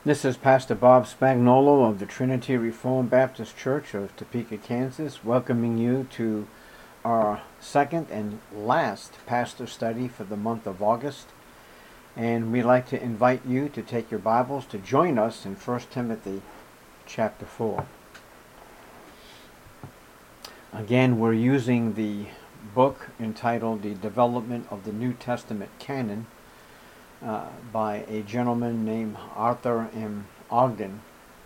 This is Pastor Bob Spagnolo of the Trinity Reformed Baptist Church of Topeka, Kansas, welcoming you to our second and last pastor study for the month of August. And we'd like to invite you to take your Bibles to join us in 1 Timothy chapter 4. Again, we're using the book entitled The Development of the New Testament Canon by a gentleman named Arthur M. Ogden.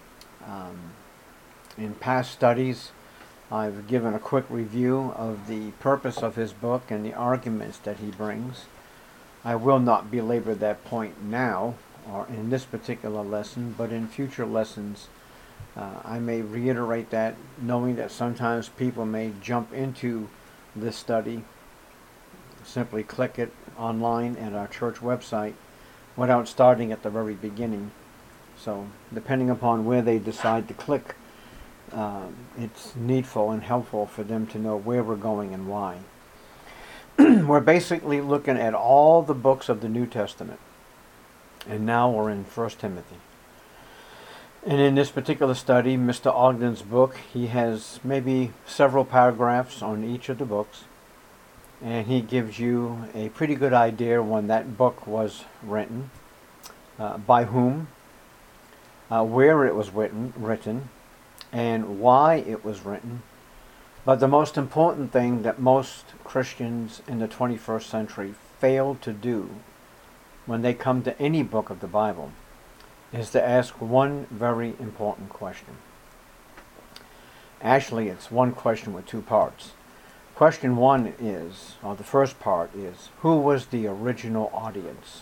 In past studies, I've given a quick review of the purpose of his book and the arguments that he brings. I will not belabor that point now, or in this particular lesson, but in future lessons I may reiterate that, knowing that sometimes people may jump into this study, simply click it online at our church website, without starting at the very beginning. So depending upon where they decide to click, it's needful and helpful for them to know where we're going and why. We're basically looking at all the books of the New Testament, and now we're in 1 Timothy. And in this particular study, Mr. Ogden's book, he has maybe several paragraphs on each of the books, and he gives you a pretty good idea when that book was written, by whom, where it was written, and why it was written. But the most important thing that most Christians in the 21st century fail to do when they come to any book of the Bible is to ask one very important question. Actually, it's one question with two parts. Question one is, or the first part is, who was the original audience?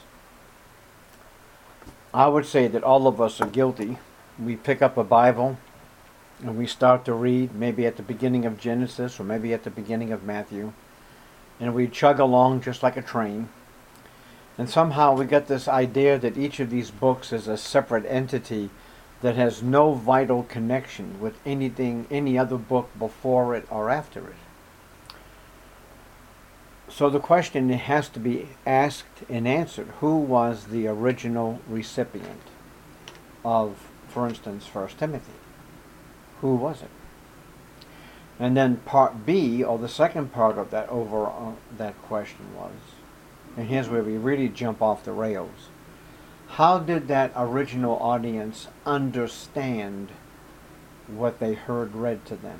I would say that all of us are guilty. We pick up a Bible and we start to read, maybe at the beginning of Genesis or maybe at the beginning of Matthew, and we chug along just like a train. And somehow we get this idea that each of these books is a separate entity that has no vital connection with any other book before it or after it. So the question has to be asked and answered. Who was the original recipient of, for instance, 1 Timothy? Who was it? And then part B, or the second part of that that question was, and here's where we really jump off the rails. How did that original audience understand what they heard read to them?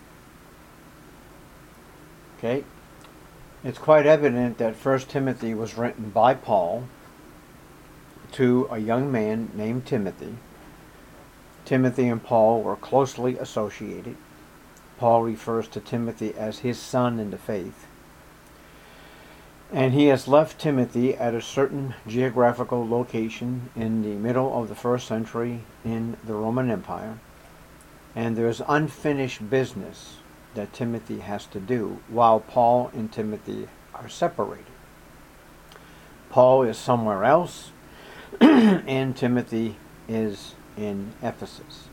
Okay? It's quite evident that 1 Timothy was written by Paul to a young man named Timothy. Timothy and Paul were closely associated. Paul refers to Timothy as his son in the faith. And he has left Timothy at a certain geographical location in the middle of the first century in the Roman Empire. And there's unfinished business that Timothy has to do while Paul and Timothy are separated. Paul is somewhere else and Timothy is in Ephesus.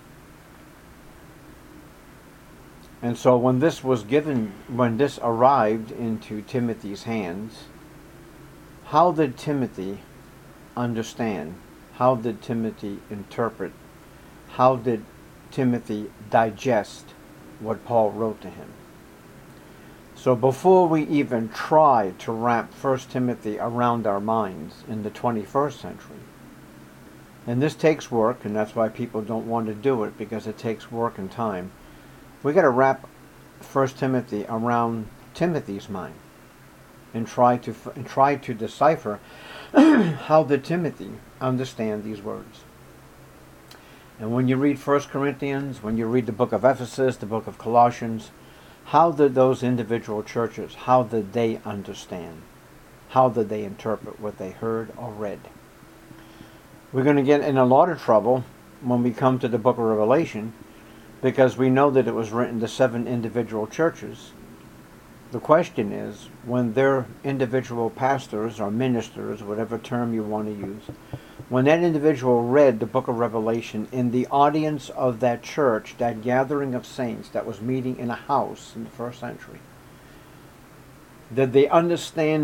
And so when this arrived into Timothy's hands, how did Timothy understand? How did Timothy interpret? How did Timothy digest what Paul wrote to him? So before we even try to wrap 1 Timothy around our minds in the 21st century, and this takes work, and that's why people don't want to do it, because it takes work and time, we got to wrap 1 Timothy around Timothy's mind and try to decipher how did Timothy understand these words. And when you read 1 Corinthians, when you read the book of Ephesus, the book of Colossians, how did those individual churches, how did they understand? How did they interpret what they heard or read? We're going to get in a lot of trouble when we come to the book of Revelation, because we know that it was written to 7 individual churches. The question is, when their individual pastors or ministers, whatever term you want to use, when that individual read the book of Revelation in the audience of that church, that gathering of saints that was meeting in a house in the first century, did they understand it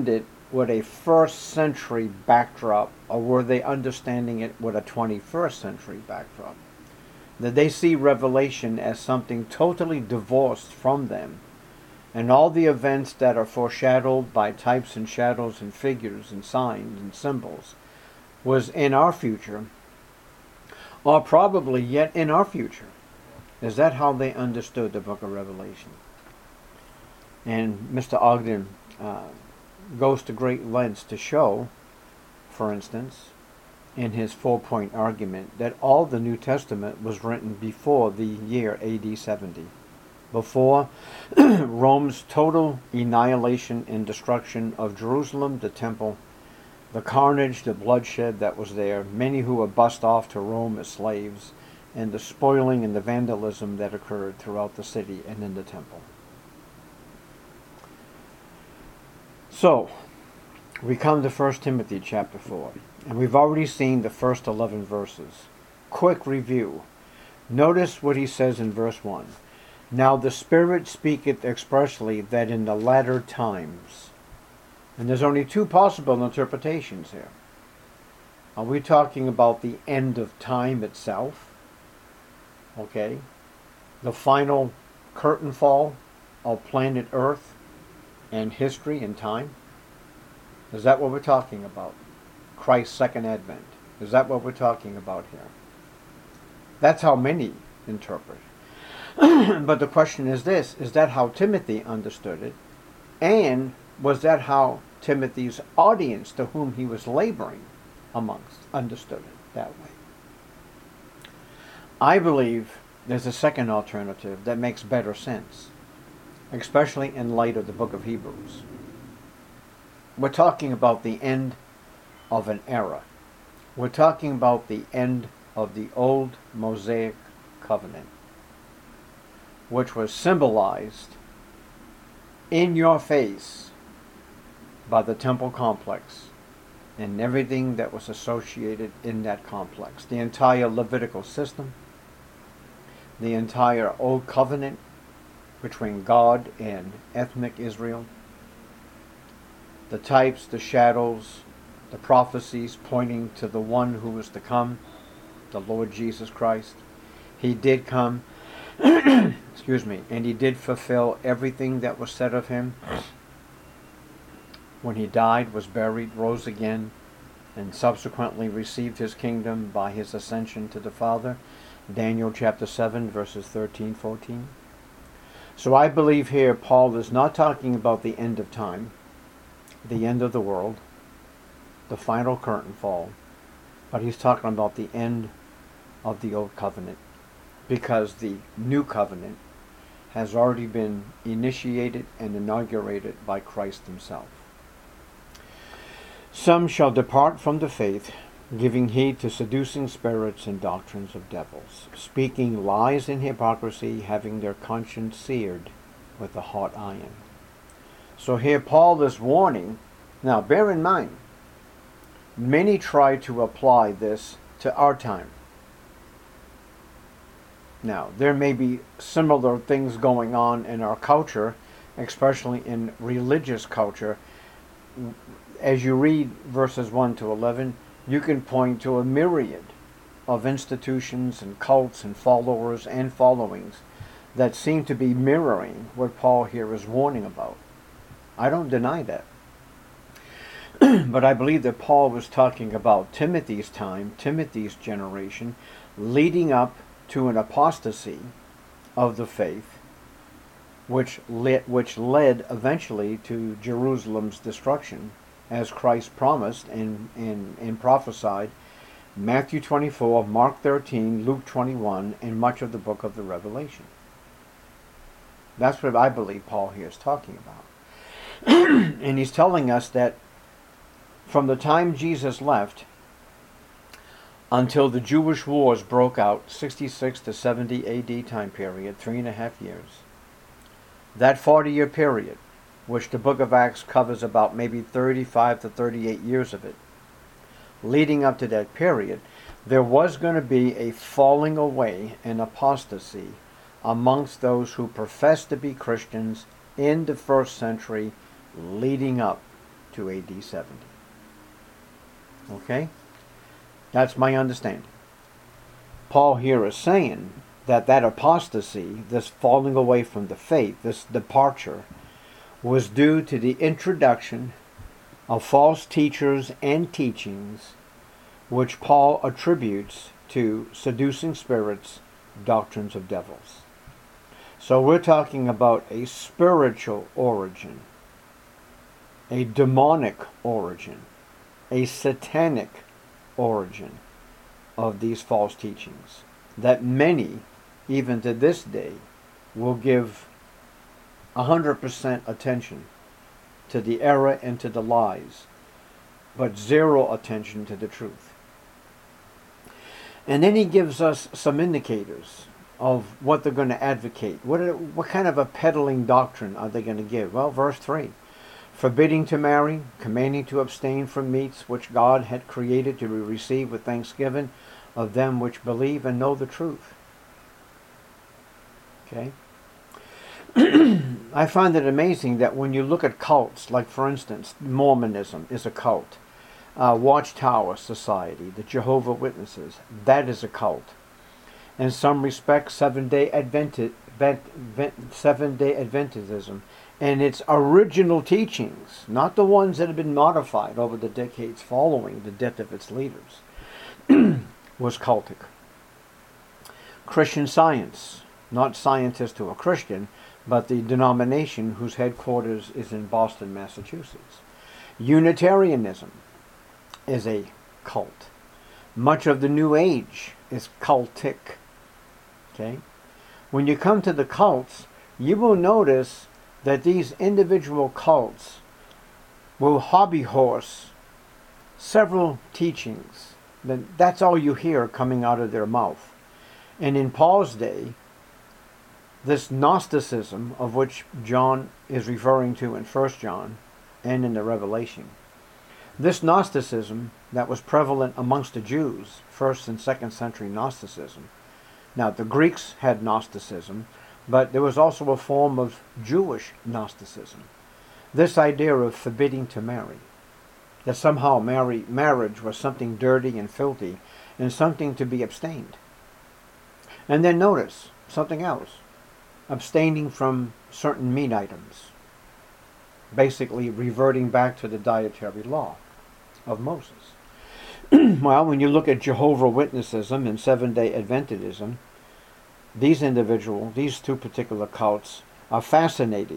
with a first century backdrop, or were they understanding it with a 21st century backdrop? That they see Revelation as something totally divorced from them, and all the events that are foreshadowed by types and shadows and figures and signs and symbols was in our future, or probably yet in our future. Is that how they understood the book of Revelation? And Mr. Ogden goes to great lengths to show, for instance, in his 4-point argument, that all the New Testament was written before the year AD 70, before Rome's total annihilation and destruction of Jerusalem, the temple, the carnage, the bloodshed that was there, many who were bussed off to Rome as slaves, and the spoiling and the vandalism that occurred throughout the city and in the temple. So, we come to 1 Timothy chapter 4, and we've already seen the first 11 verses. Quick review. Notice what he says in verse 1. Now the Spirit speaketh expressly that in the latter times. And there's only two possible interpretations here. Are we talking about the end of time itself? Okay. The final curtain fall of planet Earth and history and time? Is that what we're talking about? Christ's second advent. Is that what we're talking about here? That's how many interpret. But the question is this, is that how Timothy understood it? And was that how Timothy's audience to whom he was laboring amongst understood it that way? I believe there's a second alternative that makes better sense, especially in light of the book of Hebrews. We're talking about the end of an era. We're talking about the end of the old Mosaic covenant, which was symbolized in your face by the temple complex and everything that was associated in that complex. The entire Levitical system, the entire Old Covenant between God and ethnic Israel, the types, the shadows, the prophecies pointing to the one who was to come, the Lord Jesus Christ. He did come, excuse me, and he did fulfill everything that was said of him. When he died, was buried, rose again, and subsequently received his kingdom by his ascension to the Father. Daniel chapter 7, verses 13, 14. So I believe here Paul is not talking about the end of time, the end of the world, the final curtain fall, but he's talking about the end of the old covenant, because the new covenant has already been initiated and inaugurated by Christ himself. Some shall depart from the faith, giving heed to seducing spirits and doctrines of devils, speaking lies in hypocrisy, having their conscience seared with a hot iron. So here Paul is warning. Now bear in mind, many try to apply this to our time. Now, there may be similar things going on in our culture, especially in religious culture. As you read verses 1 to 11, you can point to a myriad of institutions and cults and followers and followings that seem to be mirroring what Paul here is warning about. I don't deny that. But I believe that Paul was talking about Timothy's time, Timothy's generation, leading up to an apostasy of the faith, which led eventually to Jerusalem's destruction, as Christ promised and prophesied, Matthew 24, Mark 13, Luke 21, and much of the book of the Revelation. That's what I believe Paul here is talking about. And he's telling us that from the time Jesus left until the Jewish wars broke out, 66 to 70 AD time period, 3.5 years, that 40-year period, which the book of Acts covers about maybe 35 to 38 years of it, leading up to that period, there was going to be a falling away and apostasy amongst those who professed to be Christians in the first century leading up to AD 70. Okay? That's my understanding. Paul here is saying that apostasy, this falling away from the faith, this departure, was due to the introduction of false teachers and teachings which Paul attributes to seducing spirits, doctrines of devils. So we're talking about a spiritual origin, a demonic origin, a satanic origin of these false teachings that many, even to this day, will give 100% attention to the error and to the lies, but zero attention to the truth. And then he gives us some indicators of what they're going to advocate. What kind of a peddling doctrine are they going to give? Well, verse 3. Forbidding to marry, commanding to abstain from meats which God had created to be received with thanksgiving of them which believe and know the truth. Okay? I find it amazing that when you look at cults, like for instance, Mormonism is a cult. Watchtower Society, the Jehovah's Witnesses, that is a cult. In some respects, Seventh-day Adventism and its original teachings, not the ones that have been modified over the decades following the death of its leaders, was cultic. Christian Science, not scientists who are Christian, but the denomination whose headquarters is in Boston, Massachusetts. Unitarianism is a cult. Much of the New Age is cultic. Okay? When you come to the cults, you will notice that these individual cults will hobby horse several teachings. That's all you hear coming out of their mouth. And in Paul's day, this Gnosticism, of which John is referring to in 1 John and in the Revelation, this Gnosticism that was prevalent amongst the Jews, 1st and 2nd century Gnosticism. Now, the Greeks had Gnosticism, but there was also a form of Jewish Gnosticism. This idea of forbidding to marry, that somehow marriage was something dirty and filthy and something to be abstained. And then notice something else. Abstaining from certain meat items, basically reverting back to the dietary law of Moses. Well, when you look at Jehovah's Witnessism and Seventh-day Adventism, these two particular cults are fascinated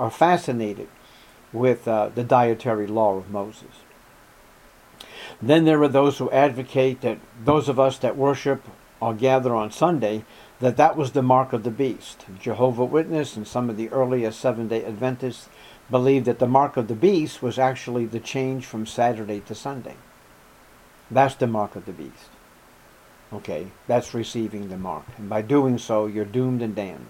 with the dietary law of Moses. Then there are those who advocate that those of us that worship or gather on Sunday, that was the mark of the beast. Jehovah's Witness and some of the earlier Seventh-day Adventists believed that the mark of the beast was actually the change from Saturday to Sunday. That's the mark of the beast. Okay, that's receiving the mark. And by doing so, you're doomed and damned.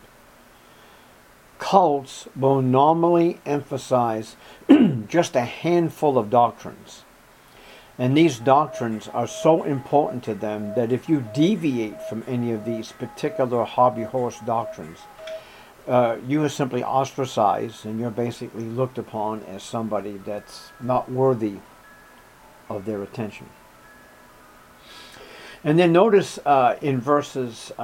Cults will normally emphasize just a handful of doctrines. And these doctrines are so important to them that if you deviate from any of these particular hobby horse doctrines, you are simply ostracized and you're basically looked upon as somebody that's not worthy of their attention. And then notice in verses,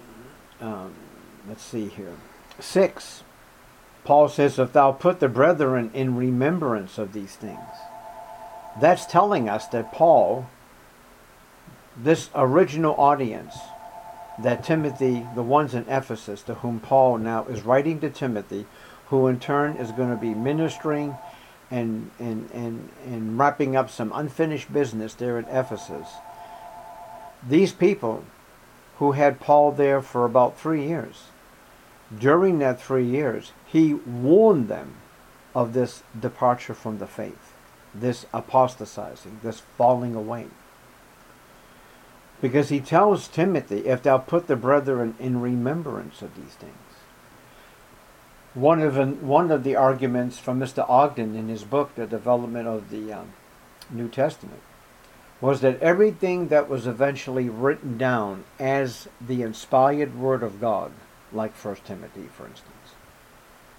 let's see here, 6, Paul says, if thou put the brethren in remembrance of these things. That's telling us that Paul, this original audience, that Timothy, the ones in Ephesus, to whom Paul now is writing to Timothy, who in turn is going to be ministering and wrapping up some unfinished business there at Ephesus. These people who had Paul there for about 3 years, during that 3 years, he warned them of this departure from the faith, this apostatizing, this falling away. Because he tells Timothy, if thou put the brethren in remembrance of these things. One of the arguments from Mr. Ogden in his book, The Development of the New Testament, was that everything that was eventually written down as the inspired Word of God, like 1 Timothy, for instance,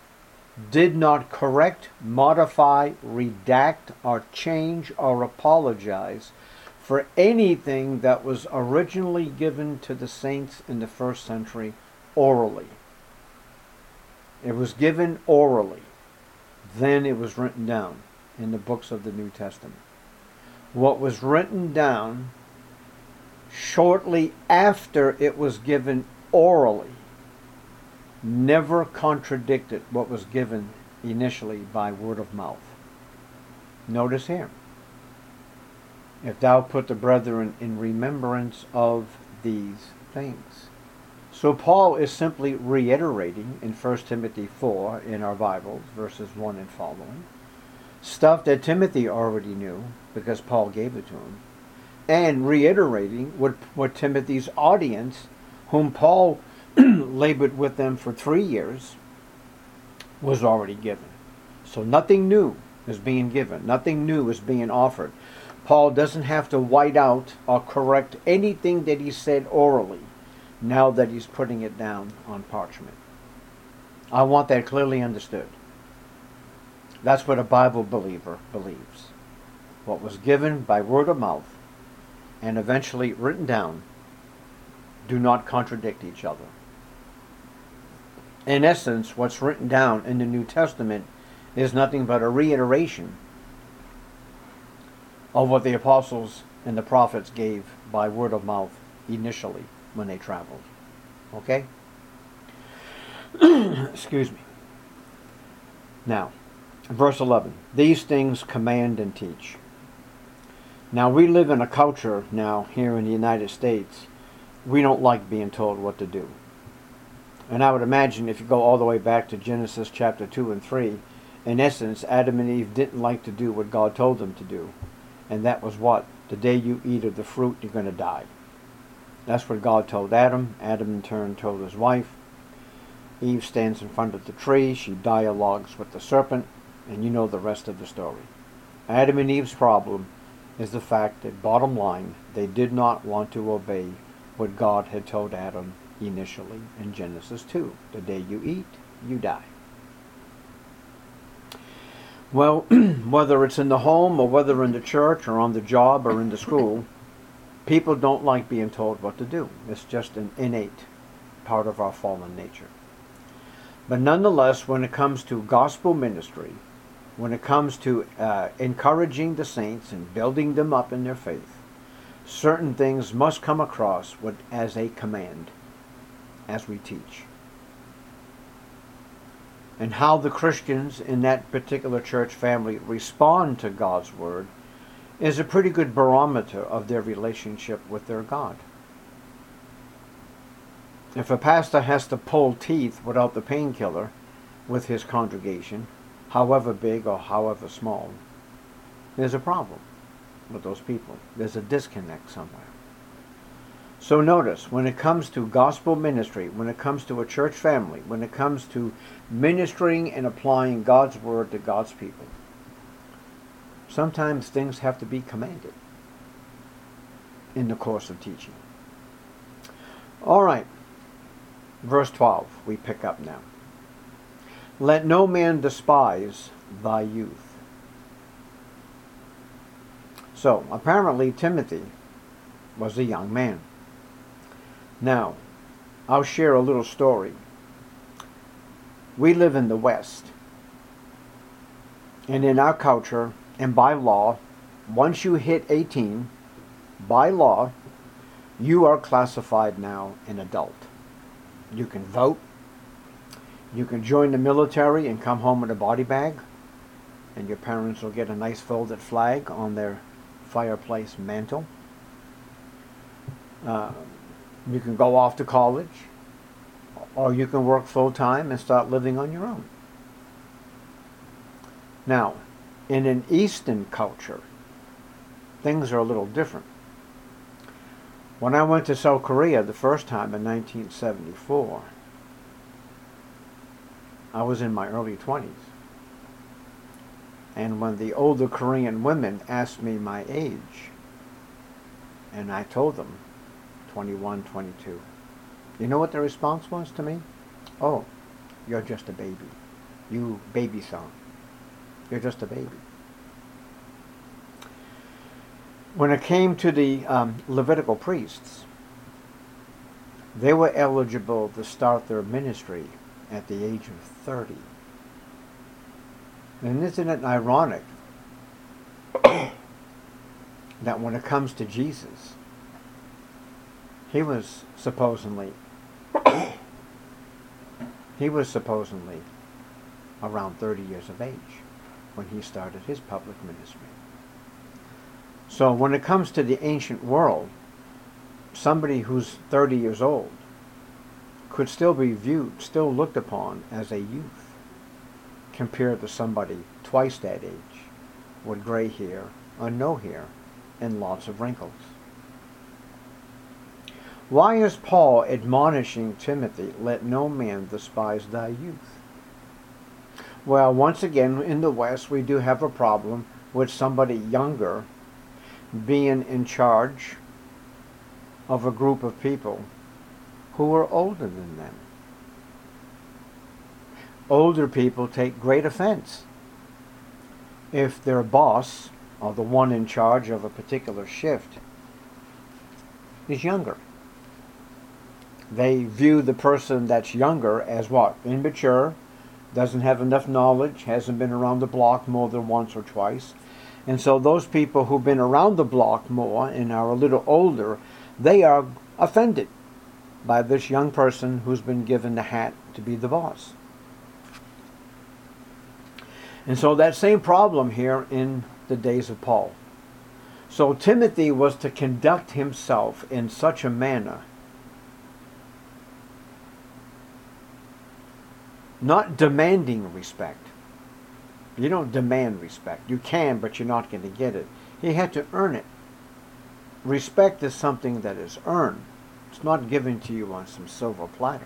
did not correct, modify, redact, or change or apologize for anything that was originally given to the saints in the first century orally. It was given orally. Then it was written down in the books of the New Testament. What was written down shortly after it was given orally never contradicted what was given initially by word of mouth. Notice here, if thou put the brethren in remembrance of these things. So Paul is simply reiterating in 1 Timothy 4 in our Bibles, verses 1 and following, stuff that Timothy already knew because Paul gave it to him, and reiterating what Timothy's audience, whom Paul labored with them for 3 years, was already given. So nothing new is being given. Nothing new is being offered. Paul doesn't have to white out or correct anything that he said orally now that he's putting it down on parchment. I want that clearly understood. That's what a Bible believer believes. What was given by word of mouth and eventually written down do not contradict each other. In essence, what's written down in the New Testament is nothing but a reiteration of what the apostles and the prophets gave by word of mouth initially when they traveled. Okay? Excuse me. Now, verse 11. These things command and teach. Now, we live in a culture now here in the United States, we don't like being told what to do. And I would imagine if you go all the way back to Genesis chapter 2 and 3, in essence, Adam and Eve didn't like to do what God told them to do. And that was what? The day you eat of the fruit, you're going to die. That's what God told Adam. Adam in turn told his wife. Eve stands in front of the tree. She dialogues with the serpent. And you know the rest of the story. Adam and Eve's problem is the fact that, bottom line, they did not want to obey what God had told Adam initially in Genesis 2. The day you eat, you die. Well, whether it's in the home or whether in the church or on the job or in the school, people don't like being told what to do. It's just an innate part of our fallen nature. But nonetheless, when it comes to gospel ministry, when it comes to encouraging the saints and building them up in their faith, certain things must come across as a command as we teach. And how the Christians in that particular church family respond to God's word is a pretty good barometer of their relationship with their God. If a pastor has to pull teeth without the painkiller with his congregation, however big or however small, there's a problem with those people. There's a disconnect somewhere. So notice, when it comes to gospel ministry, when it comes to a church family, when it comes to ministering and applying God's word to God's people, sometimes things have to be commanded in the course of teaching. All right, verse 12, we pick up now. Let no man despise thy youth. So, apparently Timothy was a young man. Now, I'll share a little story. We live in the West. And in our culture, and by law, once you hit 18, by law, you are classified now an adult. You can vote. You can join the military and come home with a body bag. And your parents will get a nice folded flag on their fireplace mantle. You can go off to college, or you can work full-time and start living on your own. Now, in an Eastern culture, things are a little different. When I went to South Korea the first time in 1974, I was in my early 20s. And when the older Korean women asked me my age, and I told them 21, 22. You know what the response was to me? Oh, you're just a baby. you baby son. You're just a baby. When it came to the Levitical priests, they were eligible to start their ministry at the age of 30. And isn't it ironic that when it comes to Jesus, he was supposedly around 30 years of age when he started his public ministry. So when it comes to the ancient world, somebody who's 30 years old could still be viewed, still looked upon as a youth, compared to somebody twice that age with gray hair or no hair and lots of wrinkles. Why is Paul admonishing Timothy, let no man despise thy youth? Well, once again, in the West, we do have a problem with somebody younger being in charge of a group of people who are older than them. Older people take great offense if their boss, or the one in charge of a particular shift, is younger. They view the person that's younger as what? Immature, doesn't have enough knowledge, hasn't been around the block more than once or twice. And so those people who've been around the block more and are a little older, they are offended by this young person who's been given the hat to be the boss. And so that same problem here in the days of Paul. So Timothy was to conduct himself in such a manner, not demanding respect. You don't demand respect. You can, but you're not going to get it. He had to earn it. Respect is something that is earned. It's not given to you on some silver platter.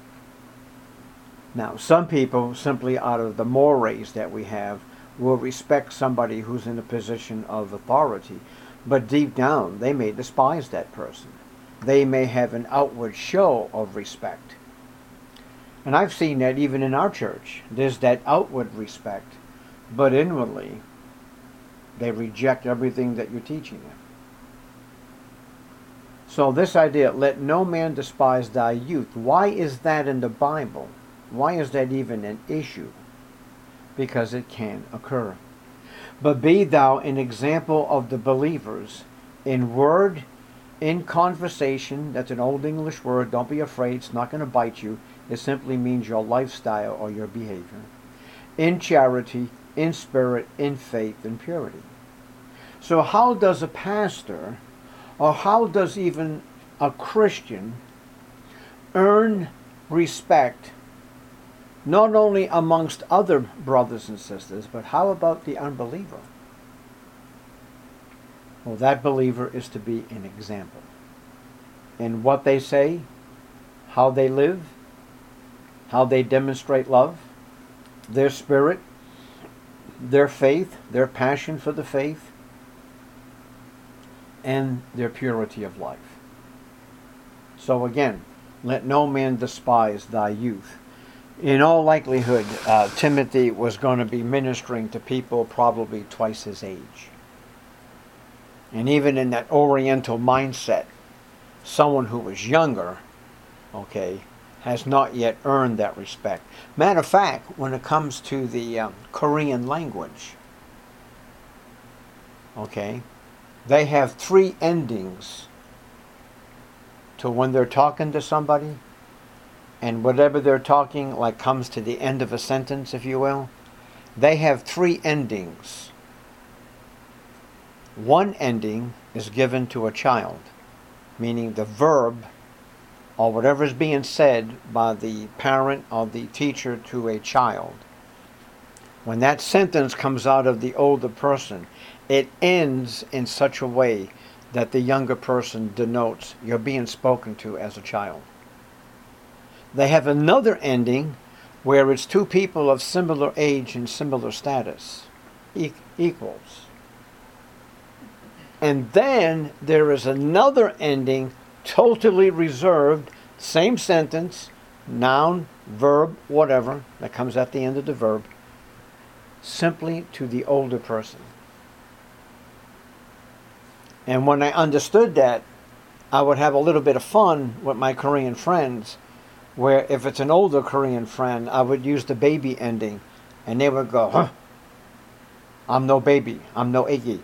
Now, some people, simply out of the mores that we have, will respect somebody who's in a position of authority, but deep down, they may despise that person. They may have an outward show of respect. And I've seen that even in our church. There's that outward respect, but inwardly, they reject everything that you're teaching them. So this idea, let no man despise thy youth, why is that in the Bible? Why is that even an issue? Because it can occur. But be thou an example of the believers in word, in conversation. That's an old English word. Don't be afraid. It's not going to bite you. It simply means your lifestyle or your behavior. In charity, in spirit, in faith, and purity. So how does a pastor, or how does even a Christian, earn respect not only amongst other brothers and sisters, but how about the unbeliever? Well, that believer is to be an example in what they say, how they live, how they demonstrate love, their spirit, their faith, their passion for the faith, and their purity of life. So again, let no man despise thy youth. In all likelihood, Timothy was going to be ministering to people probably twice his age. And even in that Oriental mindset, someone who was younger, has not yet earned that respect. Matter of fact, when it comes to the Korean language, they have 3 endings to when they're talking to somebody, and whatever they're talking comes to the end of a sentence, if you will. They have 3 endings. One ending is given to a child, meaning the verb or whatever is being said by the parent or the teacher to a child. When that sentence comes out of the older person, it ends in such a way that the younger person denotes you're being spoken to as a child. They have another ending where it's 2 people of similar age and similar status, equals. And then there is another ending totally reserved, same sentence, noun, verb, whatever that comes at the end of the verb, simply to the older person. And when I understood that, I would have a little bit of fun with my Korean friends, where if it's an older Korean friend, I would use the baby ending, and they would go, huh, I'm no baby, I'm no Iggy.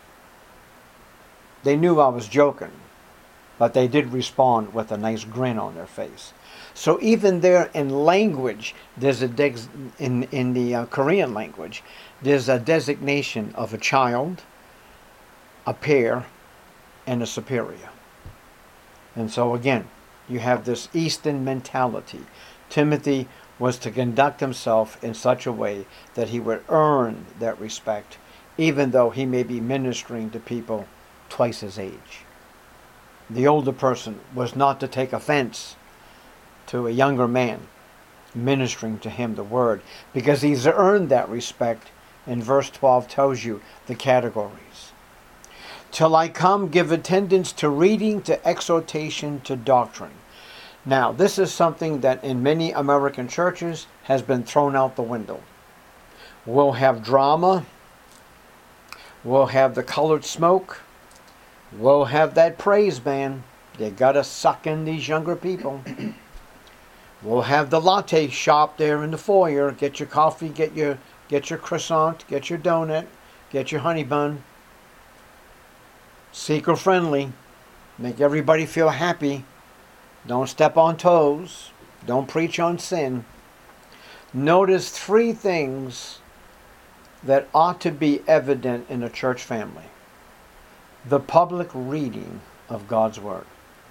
They knew I was joking, but they did respond with a nice grin on their face. So even there in language, there's in the Korean language, there's a designation of a child, a peer, and a superior. And so again, you have this Eastern mentality. Timothy was to conduct himself in such a way that he would earn that respect, even though he may be ministering to people twice his age. The older person was not to take offense to a younger man ministering to him the word, because he's earned that respect, and verse 12 tells you the categories. Till I come, give attendance to reading, to exhortation, to doctrine. Now, this is something that in many American churches has been thrown out the window. We'll have drama. We'll have the colored smoke. We'll have that praise band. They got to suck in these younger people. We'll have the latte shop there in the foyer. Get your coffee, get your croissant, get your donut, get your honey bun. Seeker friendly. Make everybody feel happy. Don't step on toes. Don't preach on sin. Notice three things that ought to be evident in a church family. The public reading of God's Word.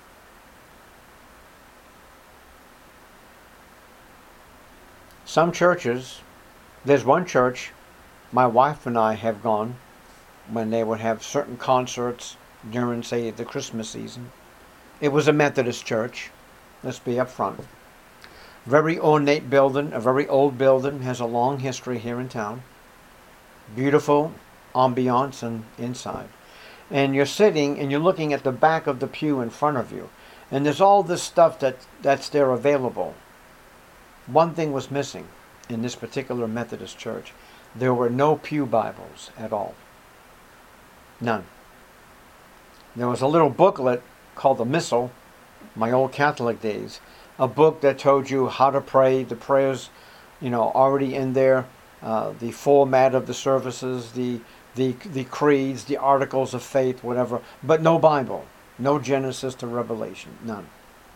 Some churches, there's one church my wife and I have gone when they would have certain concerts during, say, the Christmas season. It was a Methodist church. Let's be up front. Very ornate building, a very old building, has a long history here in town. Beautiful ambiance and inside. And you're sitting and you're looking at the back of the pew in front of you. And there's all this stuff that's there available. One thing was missing in this particular Methodist church. There were no pew Bibles at all. None. There was a little booklet called the Missal, my old Catholic days, a book that told you how to pray, the prayers, already in there, the format of the services, the creeds, the articles of faith, whatever, but no Bible, no Genesis to Revelation, none.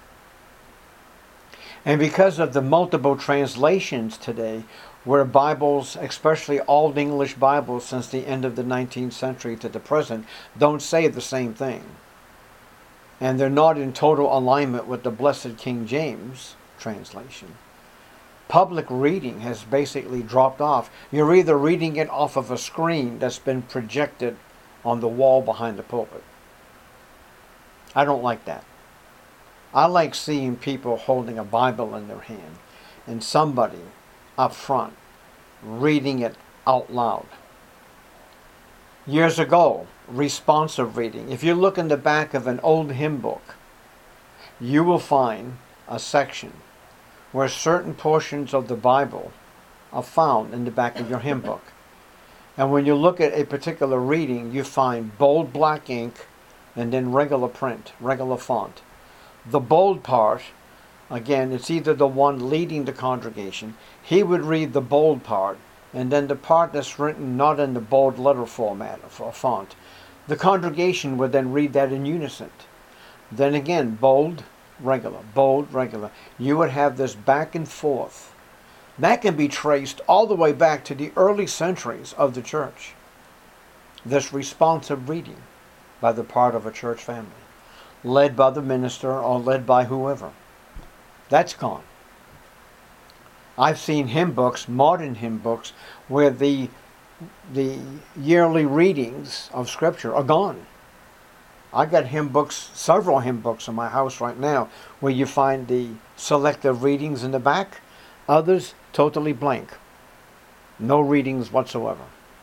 And because of the multiple translations today, where Bibles, especially Old English Bibles since the end of the 19th century to the present, don't say the same thing. And they're not in total alignment with the Blessed King James translation. Public reading has basically dropped off. You're either reading it off of a screen that's been projected on the wall behind the pulpit. I don't like that. I like seeing people holding a Bible in their hand and somebody up front reading it out loud. Years ago, responsive reading. If you look in the back of an old hymn book, you will find a section where certain portions of the Bible are found in the back of your hymn book. And when you look at a particular reading, you find bold black ink and then regular print, regular font. The bold part, again, it's either the one leading the congregation. He would read the bold part, and then the part that's written not in the bold letter format or font. The congregation would then read that in unison. Then again, bold, regular, bold, regular. You would have this back and forth. That can be traced all the way back to the early centuries of the church. This responsive reading by the part of a church family, led by the minister or led by whoever. That's gone. I've seen hymn books, modern hymn books, where the yearly readings of Scripture are gone. I got hymn books, several hymn books in my house right now, where you find the selective readings in the back, others totally blank. No readings whatsoever.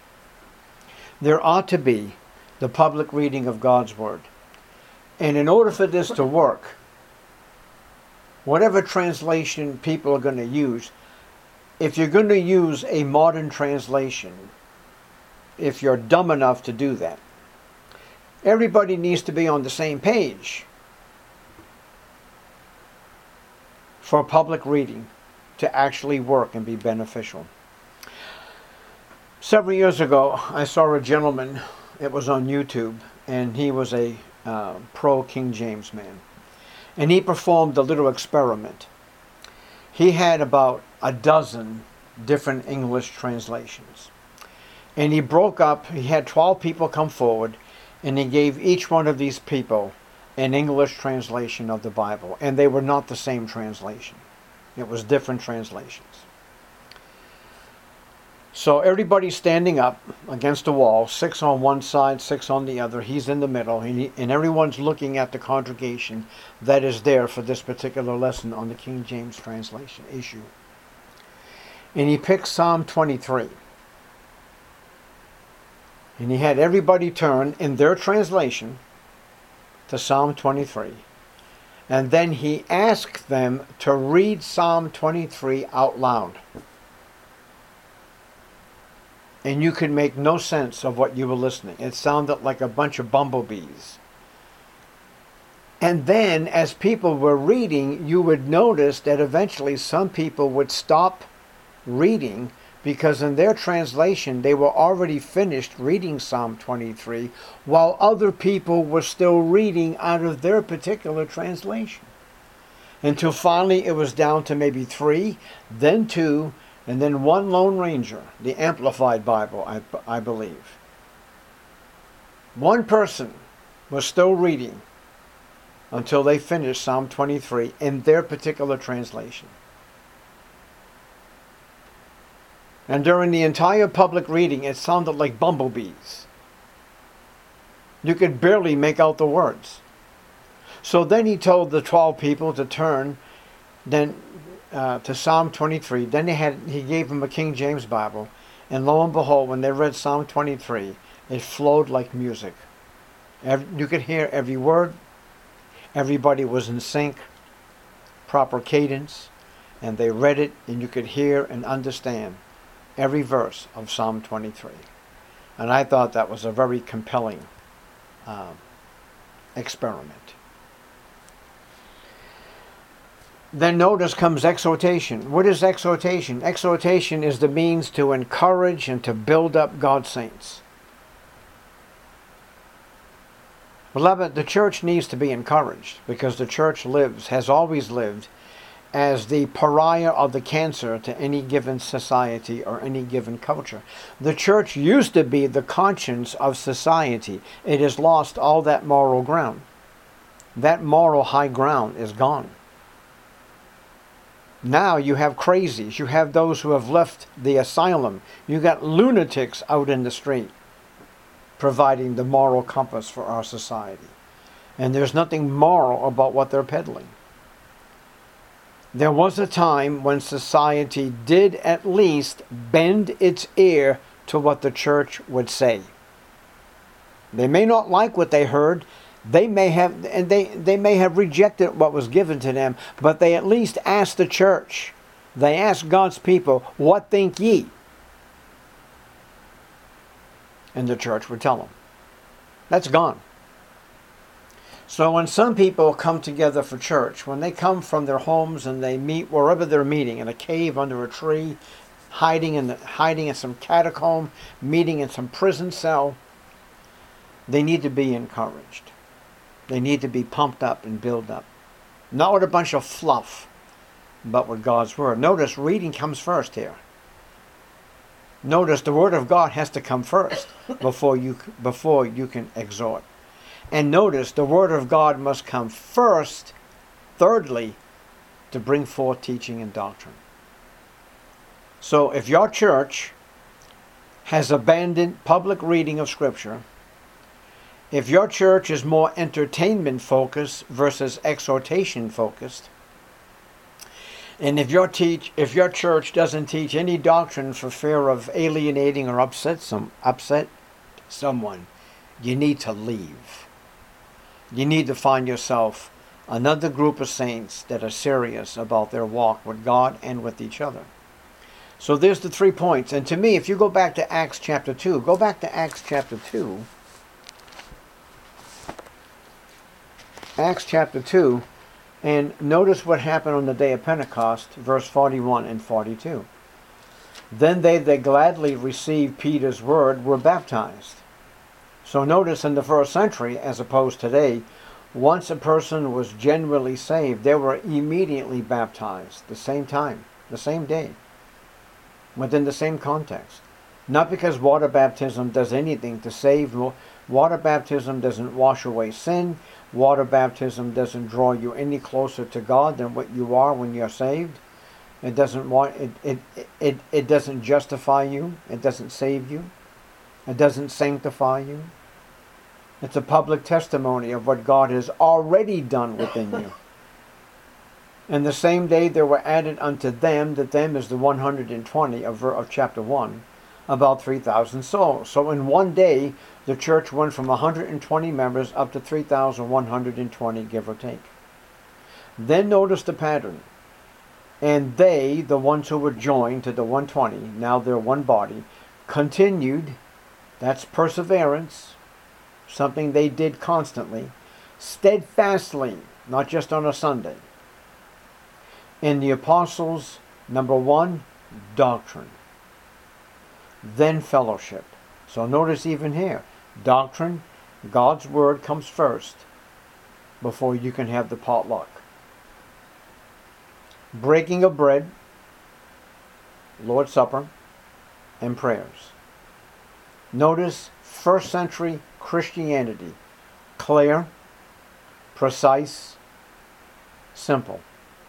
There ought to be the public reading of God's Word. And in order for this to work, whatever translation people are going to use, if you're going to use a modern translation, if you're dumb enough to do that, everybody needs to be on the same page for public reading to actually work and be beneficial. Several years ago, I saw a gentleman, it was on YouTube, and he was a pro-King James man. And he performed a little experiment. He had about a dozen different English translations. And he broke up, he had 12 people come forward, and he gave each one of these people an English translation of the Bible. And they were not the same translation. It was different translations. So everybody's standing up against a wall, 6 on one side, 6 on the other. He's in the middle, and everyone's looking at the congregation that is there for this particular lesson on the King James translation issue. And he picked Psalm 23. And he had everybody turn in their translation to Psalm 23. And then he asked them to read Psalm 23 out loud. And you could make no sense of what you were listening. It sounded like a bunch of bumblebees. And then, as people were reading, you would notice that eventually some people would stop reading because in their translation they were already finished reading Psalm 23 while other people were still reading out of their particular translation. Until finally it was down to maybe 3, then 2, and then one Lone Ranger, the Amplified Bible, I believe. One person was still reading until they finished Psalm 23 in their particular translation. And during the entire public reading, it sounded like bumblebees. You could barely make out the words. So then he told the 12 people to turn to Psalm 23. Then he gave them a King James Bible. And lo and behold, when they read Psalm 23, it flowed like music. You could hear every word. Everybody was in sync, proper cadence. And they read it, and you could hear and understand every verse of Psalm 23. And I thought that was a very compelling experiment. Then notice comes exhortation. What is exhortation? Exhortation is the means to encourage and to build up God's saints. Beloved, the church needs to be encouraged because the church has always lived as the pariah of the cancer to any given society or any given culture. The church used to be the conscience of society. It has lost all that moral ground. That moral high ground is gone. Now you have crazies. You have those who have left the asylum. You got lunatics out in the street providing the moral compass for our society. And there's nothing moral about what they're peddling. There was a time when society did at least bend its ear to what the church would say. They may not like what they heard. They may have rejected what was given to them, but they at least asked the church. They asked God's people, "What think ye?" And the church would tell them. That's gone. So when some people come together for church, when they come from their homes and they meet wherever they're meeting, in a cave, under a tree, hiding in some catacomb, meeting in some prison cell, they need to be encouraged. They need to be pumped up and built up. Not with a bunch of fluff, but with God's Word. Notice reading comes first here. Notice the Word of God has to come first before you can exhort. And notice the Word of God must come first, thirdly, to bring forth teaching and doctrine. So if your church has abandoned public reading of Scripture, if your church is more entertainment focused versus exhortation focused, and if your church doesn't teach any doctrine for fear of alienating or upset someone, you need to leave. You need to find yourself Another group of saints that are serious about their walk with God and with each other. So there's the 3 points. And to me, if you go back to Acts chapter 2, go back to Acts chapter 2. Acts chapter 2, and notice what happened on the day of Pentecost, verse 41 and 42. Then they that gladly received Peter's word were baptized. So notice in the first century, as opposed to today, once a person was genuinely saved, they were immediately baptized the same time, the same day, within the same context. Not because water baptism does anything to save. Water baptism doesn't wash away sin. Water baptism doesn't draw you any closer to God than what you are when you're saved. It doesn't justify you. It doesn't save you. It doesn't sanctify you. It's a public testimony of what God has already done within you. And the same day there were added unto them, that them is the 120 of chapter 1, about 3,000 souls. So in one day, the church went from 120 members up to 3,120, give or take. Then notice the pattern. And they, the ones who were joined to the 120, now they're one body, continued, that's perseverance, something they did constantly, steadfastly, not just on a Sunday, in the apostles, number 1, doctrine, then fellowship. So notice even here, doctrine, God's word comes first before you can have the potluck. Breaking of bread, Lord's Supper, and prayers. Notice first century Christianity, clear, precise, simple.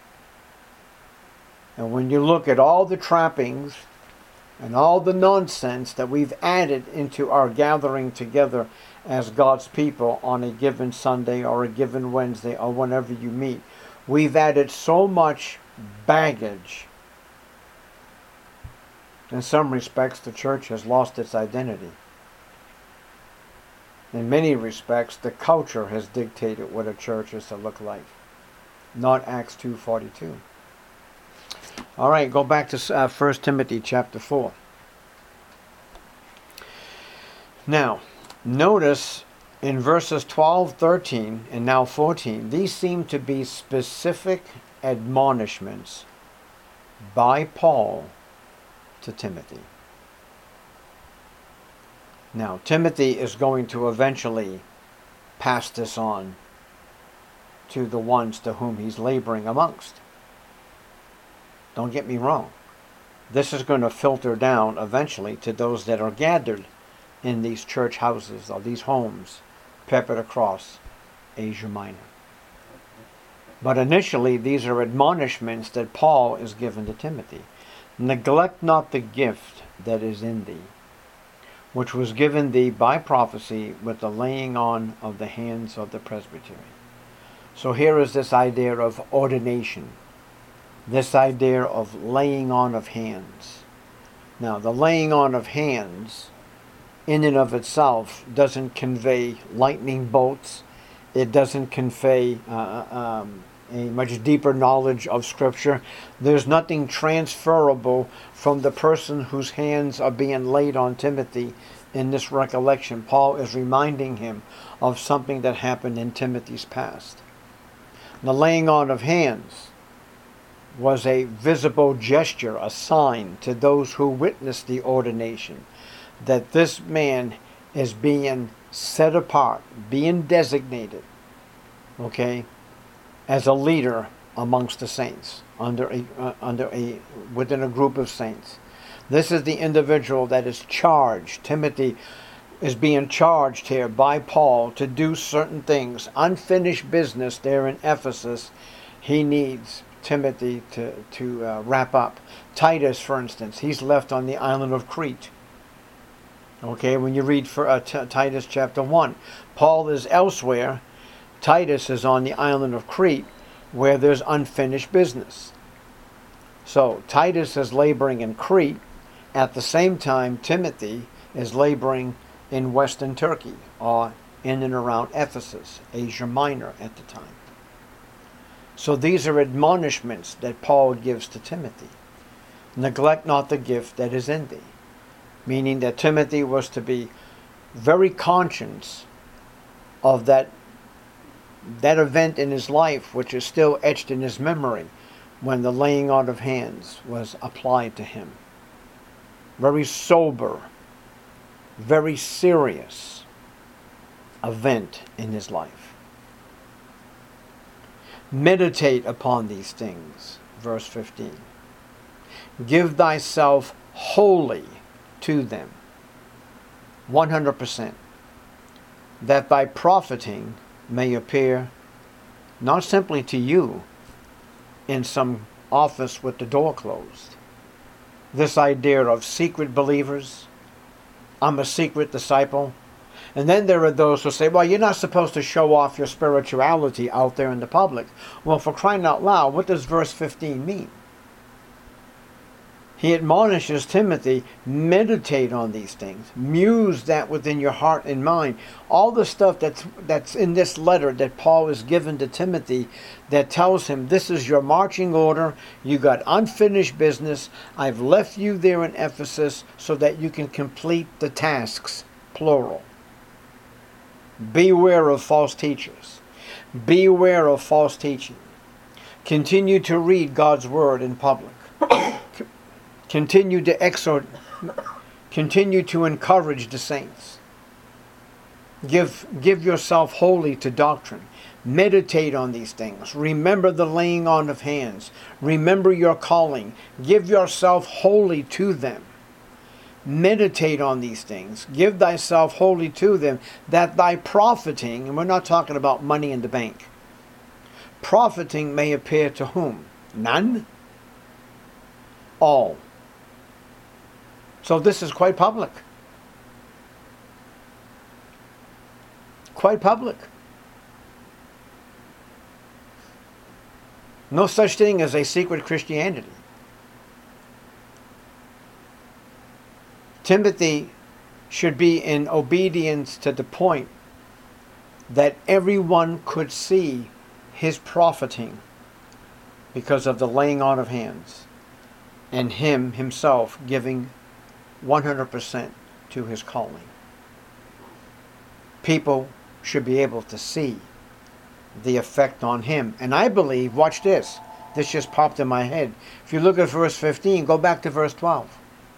And when you look at all the trappings and all the nonsense that we've added into our gathering together as God's people on a given Sunday or a given Wednesday or whenever you meet, we've added so much baggage. In some respects, the church has lost its identity. In many respects, the culture has dictated what a church is to look like, not Acts 2:42. All right, go back to 1 Timothy chapter 4. Now, notice in verses 12, 13, and now 14, these seem to be specific admonishments by Paul to Timothy. Now, Timothy is going to eventually pass this on to the ones to whom he's laboring amongst. Don't get me wrong. This is going to filter down eventually to those that are gathered in these church houses or these homes peppered across Asia Minor. But initially, these are admonishments that Paul is given to Timothy. Neglect not the gift that is in thee, which was given thee by prophecy with the laying on of the hands of the presbytery. So here is this idea of ordination, this idea of laying on of hands. Now, the laying on of hands, in and of itself, doesn't convey lightning bolts. It doesn't convey a much deeper knowledge of Scripture. There's nothing transferable from the person whose hands are being laid on Timothy in this recollection. Paul is reminding him of something that happened in Timothy's past. The laying on of hands was a visible gesture, a sign to those who witnessed the ordination, that this man is being set apart, being designated, okay, as a leader amongst the saints, within a group of saints. This is the individual that is charged. Timothy is being charged here by Paul to do certain things. Unfinished business there in Ephesus, he needs Timothy to wrap up. Titus, for instance, he's left on the island of Crete. Okay, when you read for Titus chapter 1, Paul is elsewhere. Titus is on the island of Crete, where there's unfinished business. So Titus is laboring in Crete. At the same time, Timothy is laboring in Western Turkey, or in and around Ephesus, Asia Minor at the time. So these are admonishments that Paul gives to Timothy. Neglect not the gift that is in thee. Meaning that Timothy was to be very conscious of that event in his life, which is still etched in his memory, when the laying on of hands was applied to him. Very sober, very serious event in his life. Meditate upon these things, verse 15. Give thyself wholly to them, 100%, that thy profiting may appear not simply to you in some office with the door closed. This idea of secret believers, I'm a secret disciple. And then there are those who say, well, you're not supposed to show off your spirituality out there in the public. Well, for crying out loud, what does verse 15 mean? He admonishes Timothy, meditate on these things. Muse that within your heart and mind. All the stuff that's in this letter that Paul has given to Timothy that tells him this is your marching order. You got unfinished business. I've left you there in Ephesus so that you can complete the tasks, plural. Beware of false teachers. Beware of false teaching. Continue to read God's word in public. Continue to exhort, continue to encourage the saints. Give yourself wholly to doctrine. Meditate on these things. Remember the laying on of hands. Remember your calling. Give yourself wholly to them. Meditate on these things. Give thyself wholly to them, that thy profiting, and we're not talking about money in the bank, profiting may appear to whom? None? All. So this is quite public. Quite public. No such thing as a secret Christianity. Timothy should be in obedience to the point that everyone could see his profiting because of the laying on of hands and him himself giving 100% to his calling. People should be able to see the effect on him. And I believe, watch this, this just popped in my head. If you look at verse 15, go back to verse 12.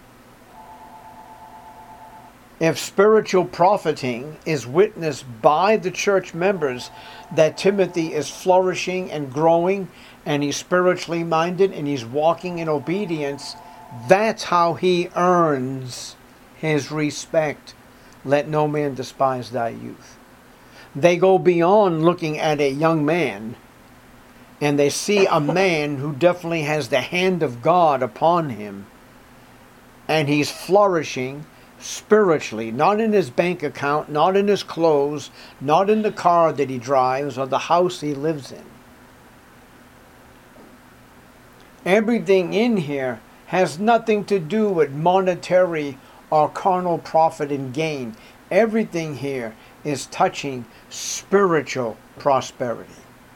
If spiritual profiting is witnessed by the church members that Timothy is flourishing and growing and he's spiritually minded and he's walking in obedience, that's how he earns his respect. Let no man despise thy youth. They go beyond looking at a young man and they see a man who definitely has the hand of God upon him and he's flourishing spiritually, not in his bank account, not in his clothes, not in the car that he drives or the house he lives in. Everything in here has nothing to do with monetary or carnal profit and gain. Everything here is touching spiritual prosperity.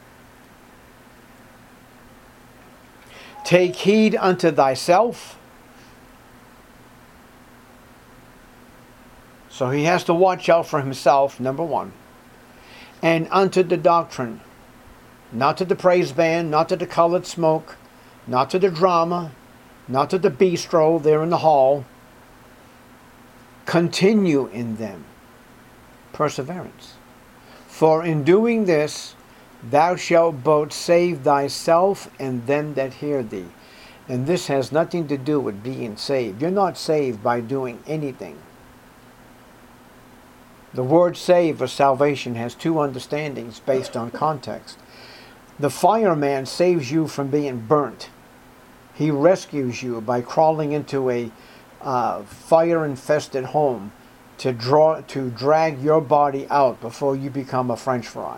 Take heed unto thyself. So he has to watch out for himself, number one. And unto the doctrine. Not to the praise band, not to the colored smoke, not to the drama, not to the bistro there in the hall. Continue in them. Perseverance. For in doing this, thou shalt both save thyself and them that hear thee. And this has nothing to do with being saved. You're not saved by doing anything. The word save or salvation has two understandings based on context. The fireman saves you from being burnt. He rescues you by crawling into a fire-infested home to drag your body out before you become a French fry.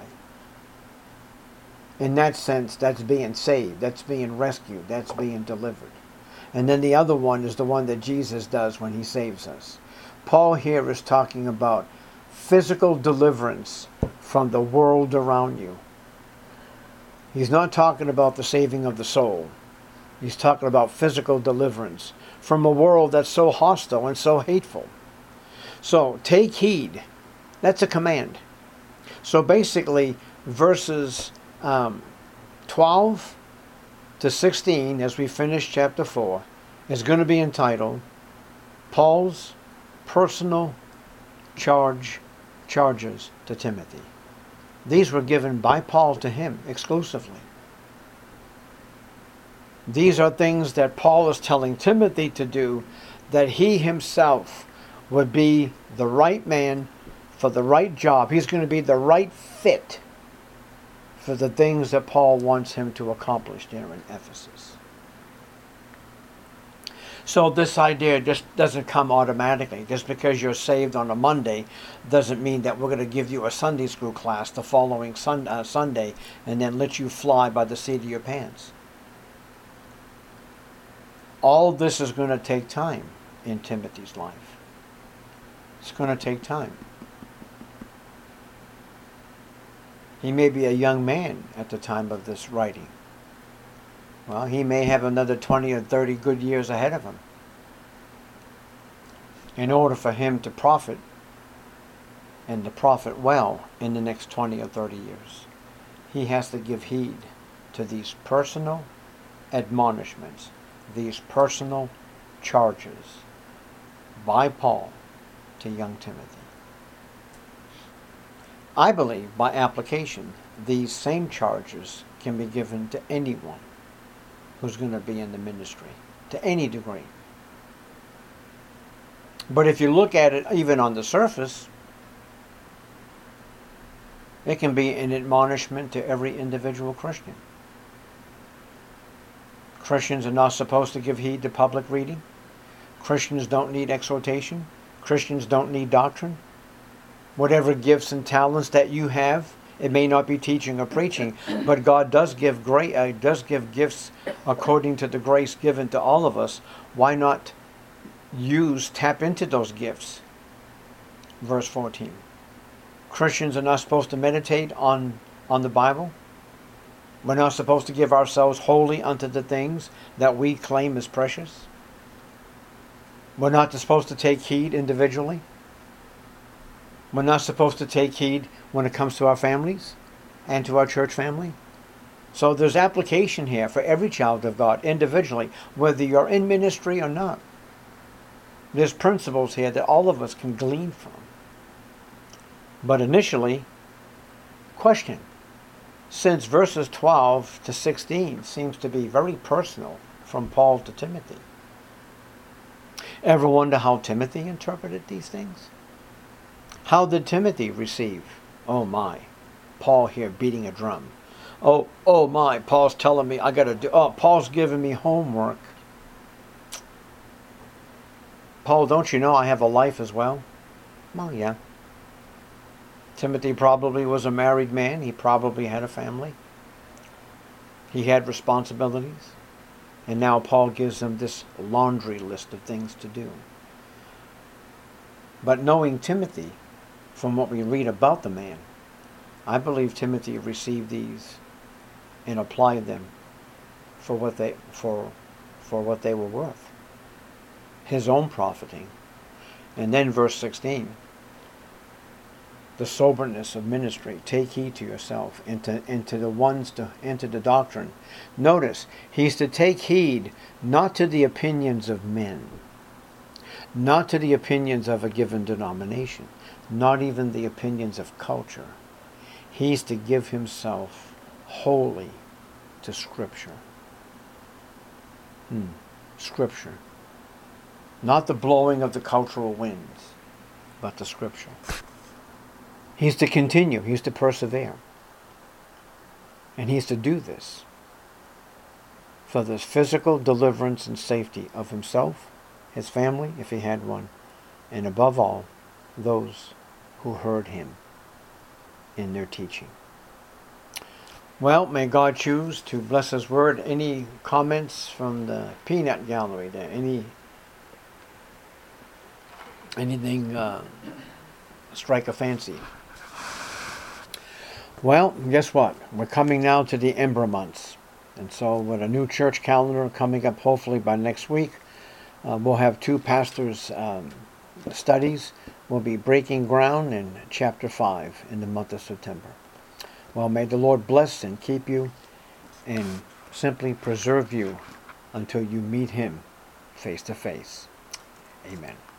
In that sense, that's being saved, that's being rescued, that's being delivered. And then the other one is the one that Jesus does when he saves us. Paul here is talking about physical deliverance from the world around you. He's not talking about the saving of the soul. He's talking about physical deliverance from a world that's so hostile and so hateful. So take heed. That's a command. So basically, verses 12 to 16, as we finish chapter 4, is going to be entitled Paul's Personal Charges to Timothy. These were given by Paul to him exclusively. These are things that Paul is telling Timothy to do, that he himself would be the right man for the right job. He's going to be the right fit for the things that Paul wants him to accomplish there in Ephesus. So this idea just doesn't come automatically. Just because you're saved on a Monday doesn't mean that we're going to give you a Sunday school class the following Sunday and then let you fly by the seat of your pants. All this is going to take time in Timothy's life. It's going to take time. He may be a young man at the time of this writing. Well, he may have another 20 or 30 good years ahead of him. In order for him to profit, and to profit well in the next 20 or 30 years, he has to give heed to these personal admonishments, these personal charges by Paul to young Timothy. I believe by application, these same charges can be given to anyone who's going to be in the ministry, to any degree. But if you look at it even on the surface, it can be an admonishment to every individual Christian. Christians are not supposed to give heed to public reading. Christians don't need exhortation. Christians don't need doctrine. Whatever gifts and talents that you have, it may not be teaching or preaching, but God does give gifts according to the grace given to all of us. Why not tap into those gifts? Verse 14. Christians are not supposed to meditate on the Bible. We're not supposed to give ourselves wholly unto the things that we claim as precious. We're not supposed to take heed individually. We're not supposed to take heed when it comes to our families and to our church family. So there's application here for every child of God individually, whether you're in ministry or not. There's principles here that all of us can glean from. But initially, question. Since verses 12 to 16 seems to be very personal from Paul to Timothy. Ever wonder how Timothy interpreted these things? How did Timothy receive? Oh my, Paul here beating a drum. Oh my, Paul's telling me I got to do, Paul's giving me homework. Paul, don't you know I have a life as well? Well, yeah. Timothy probably was a married man. He probably had a family. He had responsibilities. And now Paul gives him this laundry list of things to do. But knowing Timothy, from what we read about the man, I believe Timothy received these and applied them for what they were worth. His own profiting. And then verse 16, the soberness of ministry. Take heed to yourself and to the ones to enter the doctrine. Notice, he's to take heed not to the opinions of men, not to the opinions of a given denomination, not even the opinions of culture. He's to give himself wholly to Scripture. Scripture. Not the blowing of the cultural winds, but the Scripture. He's to continue. He's to persevere. And he's to do this for the physical deliverance and safety of himself, his family, if he had one, and above all, those who heard him in their teaching. Well, may God choose to bless his word. Any comments from the peanut gallery there? Anything strike a fancy? Well, guess what? We're coming now to the Ember months. And so with a new church calendar coming up hopefully by next week, we'll have two pastors' studies. We'll be breaking ground in chapter 5 in the month of September. Well, may the Lord bless and keep you and simply preserve you until you meet him face to face. Amen.